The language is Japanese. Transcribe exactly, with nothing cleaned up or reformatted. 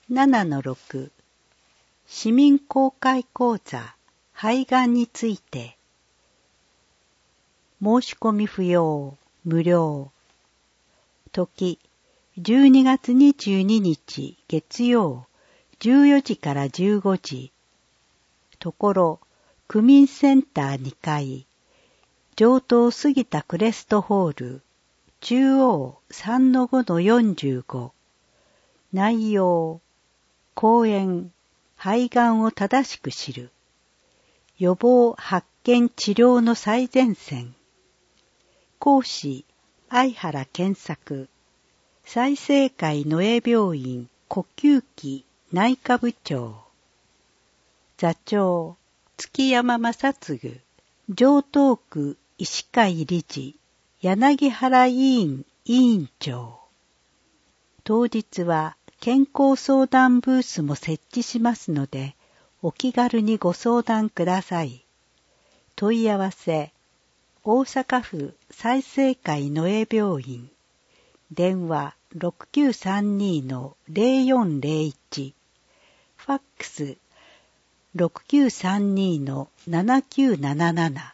ななのろく 市民公開講座肺がんについて。申し込み不要、無料。時、じゅうにがつにじゅうににち月曜じゅうよじからじゅうごじ。ところ、区民センターにかい、上東杉田クレストホール、中央 さんのごのよんじゅうご。内容、講演、肺がんを正しく知る。予防発見治療の最前線。講師、相原健作。済生会野江病院呼吸器内科部長。座長、月山正嗣。城東区医師会理事、柳原委員委員長。当日は健康相談ブースも設置しますので、お気軽にご相談ください。問い合わせ、大阪府済生会野江病院。電話 ろくきゅうさんに のゼロよんゼロいち。ファックス ろくきゅうさんに のななきゅうなななな。